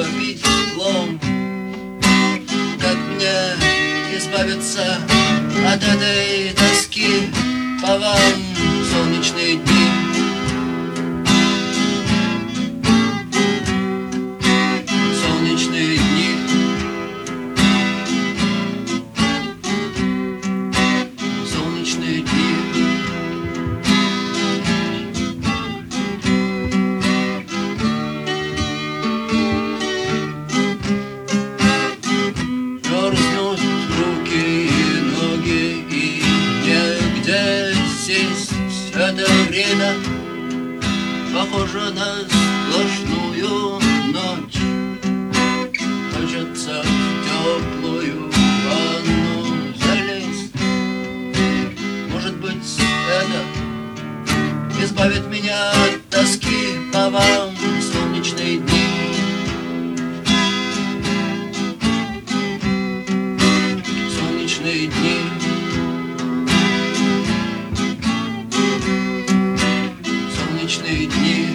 пить лом. Как мне избавиться от этой тоски по вам в солнечные дни? Солнечные дни. Солнечные дни. Мерзнут руки и ноги, и негде сесть. Это время похоже на сплошную ночь. Хочется в теплую ванну залезть. Может быть, это избавит меня от тоски по вам в солнечные дни. Солнечные дни. Солнечные дни.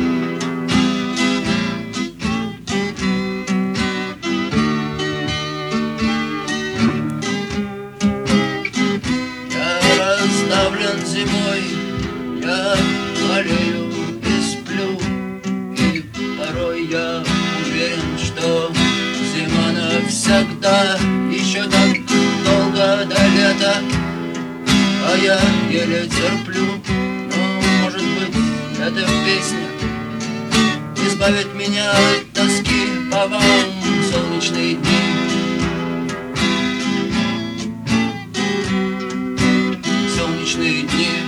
Я раздавлен зимой, я болею и сплю, и порой я уверен, что зима навсегда. Еще так долго до лета, а я еле терплю. Но, может быть, эта песня избавит меня от тоски по вам в солнечные дни. Солнечные дни.